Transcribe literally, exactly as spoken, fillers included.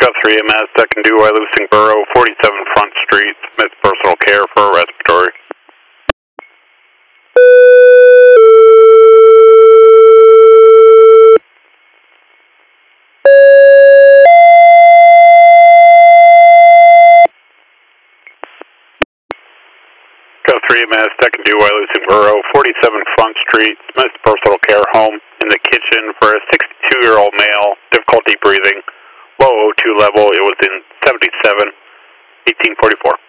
Got three M S, second due by Lucing Borough, forty-seven Front Street, Smith Personal Care for a respiratory. Got three M S, second due by Lucing Borough, forty-seven Front Street, Smith Personal Care home, in the kitchen for a sixty-two-year-old male, difficulty breathing, low O two level, it was in seventy-seven, eighteen forty-four.